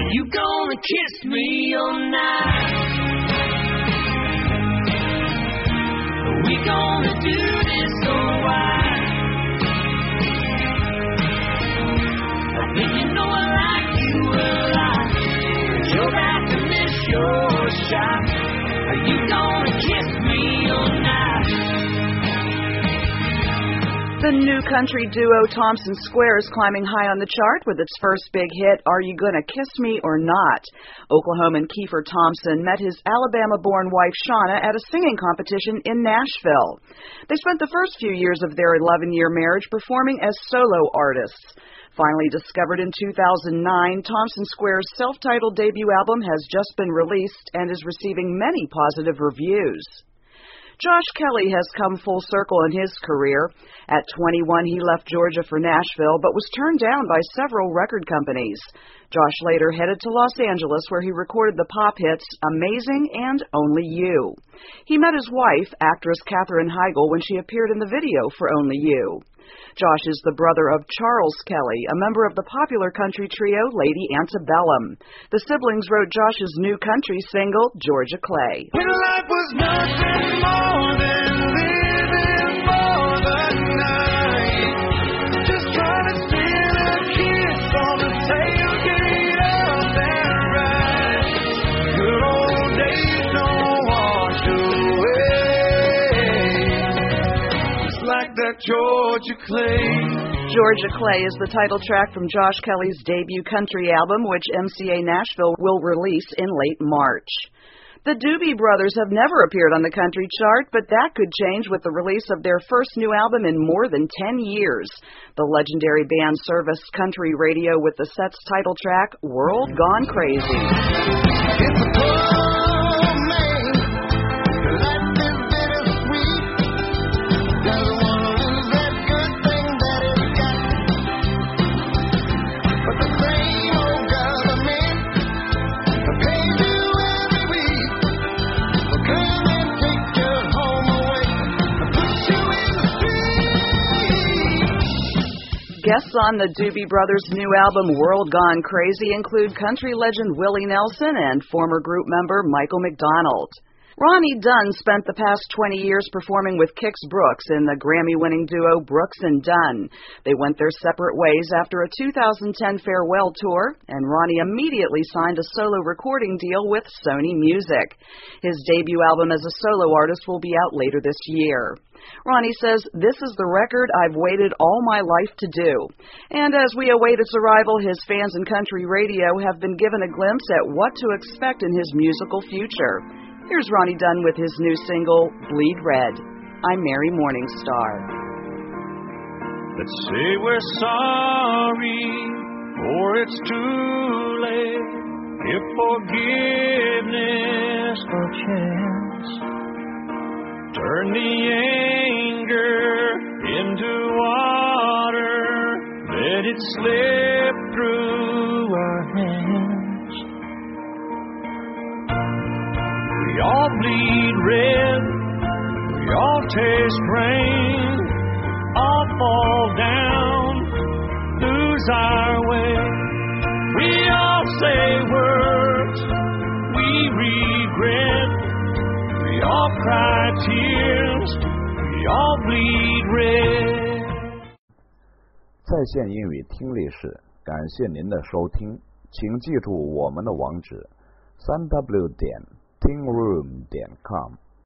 you gonna kiss me or not? Are we gonna do this or why? I think you know I like you a lot, but you're about to miss your shot. Are you gonna kiss me or not? The new country duo Thompson Square is climbing high on the chart with its first big hit, Are You Gonna Kiss Me or Not? Oklahoman Kiefer Thompson met his Alabama-born wife Shauna at a singing competition in Nashville. They spent the first few years of their 11-year marriage performing as solo artists. Finally discovered in 2009, Thompson Square's self-titled debut album has just been released and is receiving many positive reviews. Josh Kelly has come full circle in his career. At 21, he left Georgia for Nashville, but was turned down by several record companies. Josh later headed to Los Angeles, where he recorded the pop hits Amazing and Only You. He met his wife, actress Katherine Heigl, when she appeared in the video for Only You. Josh is the brother of Charles Kelly, a member of the popular country trio Lady Antebellum. The siblings wrote Josh's new country single, Georgia Clay. When life was nothing more than living for the night, just trying to steal a kiss on the tailgate of that ride. Good old days don't wash away, just like that Georgia Clay. Georgia Clay is the title track from Josh Kelly's debut country album, which MCA Nashville will release in late March. The Doobie Brothers have never appeared on the country chart, but that could change with the release of their first new album in more than 10 years. The legendary band serviced country radio with the set's title track, World Gone Crazy. It's a poor man, life is bittersweet. Doesn't want to lose that good thing that he's got. But the same old government pays you every week. Will come and take your home away and put you in the street. Guests on the Doobie Brothers' new album, World Gone Crazy, include country legend Willie Nelson and former group member Michael McDonald. Ronnie Dunn spent the past 20 years performing with Kix Brooks in the Grammy-winning duo Brooks and Dunn. They went their separate ways after a 2010 farewell tour, and Ronnie immediately signed a solo recording deal with Sony Music. His debut album as a solo artist will be out later this year. Ronnie says, "This is the record I've waited all my life to do." And as we await its arrival, his fans in country radio have been given a glimpse at what to expect in his musical future. Here's Ronnie Dunn with his new single, Bleed Red. I'm Mary Morningstar. Let's say we're sorry, or it's too late. Give forgiveness a chance. Turn the anger into water. Let it slip through our hands. We all bleed red, we all taste rain, all fall down, lose our way. We all say words we regret, we all cry tears, we all bleed red. 在线英语听力室，感谢您的收听，请记住我们的网址：3w.tingroom.com。